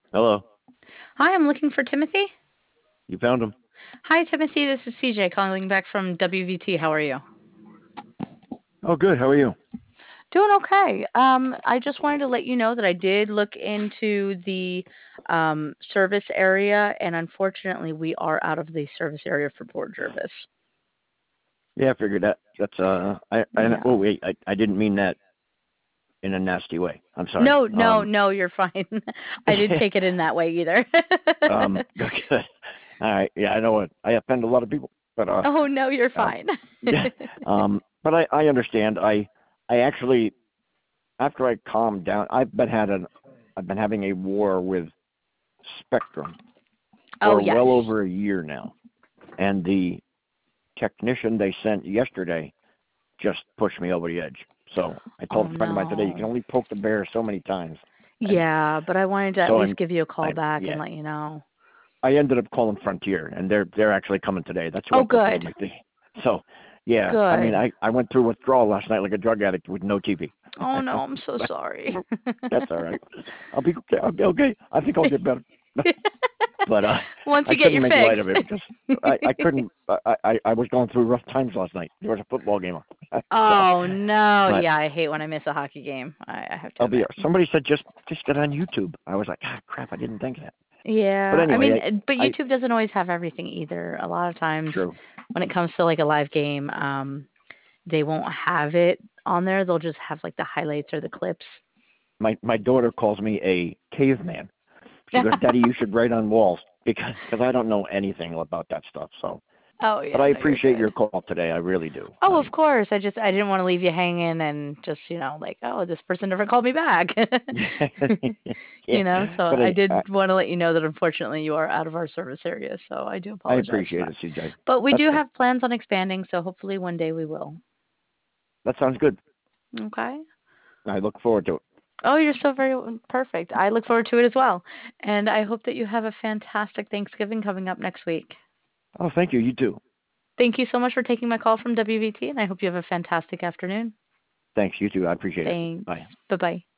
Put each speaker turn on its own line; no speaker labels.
Hello.
Hi, I'm looking for Timothy.
You found him?
Hi, Timothy. This is CJ calling back from WVT. How are you?
Oh, good. How are you?
Doing okay. I just wanted to let you know that I did look into the service area, and unfortunately, we are out of the service area for Port Jervis.
Yeah, I figured that. That's oh
Yeah.
wait, I didn't mean that in a nasty way. I'm sorry.
No, no, no, you're fine. I didn't take it in that way either.
Good. All right. Yeah, I know what I offend a lot of people, but
Oh, no, you're
um,
fine.
but I understand. I actually after I calmed down, I've been having a war with Spectrum
Oh,
for well
yes.
over a year now, and the technician they sent yesterday just pushed me over the edge. So I
Oh,
told a friend of mine today, you can
no.
only poke the bear so many times, and
Yeah, but I wanted to at
so
least give you a call back and
yeah,
let you know.
I ended up calling Frontier, and they're actually coming today. That's who
Oh,
I put down
good.
my thing. So yeah, I mean
Good.
I went through withdrawal last night like a drug addict with no TV.
Oh, no, I'm so sorry.
That's all right. I'll be okay. I'll be okay. I think I'll get better. But
Once
I
you get
couldn't
your
make light
fix.
of it because I couldn't. I was going through rough times last night. There was a football game on. So,
Oh no.
but
Yeah, I hate when I miss a hockey game. I have to
I'll be.
admit.
Somebody said just get on YouTube. I was like, ah, crap. I didn't think of that. But
Yeah, I
anyway,
mean, but
I
YouTube doesn't always have everything either. A lot of times
true.
when it comes to like a live game, they won't have it on there. They'll just have like the highlights or the clips.
My daughter calls me a caveman. She goes, Daddy, you should write on walls because I don't know anything about that stuff. So,
Oh
but
yeah,
I
no, you're
appreciate
good.
your call today. I really do.
Oh, of course. I didn't want to leave you hanging and just, like, oh, this person never called me back.
Yeah,
So
but
I did want to let you know that unfortunately you are out of our service area, so I do
I
apologize for
appreciate
that.
it, CJ.
But we
That's
do
good.
have plans on expanding, so hopefully one day we will.
That sounds good.
Okay.
I look forward to it.
Oh, you're so very perfect. I look forward to it as well. And I hope that you have a fantastic Thanksgiving coming up next week.
Oh, thank you. You too.
Thank you so much for taking my call from WVT, and I hope you have a fantastic afternoon.
Thanks. You too. I appreciate it. Bye.
Thanks. Bye bye.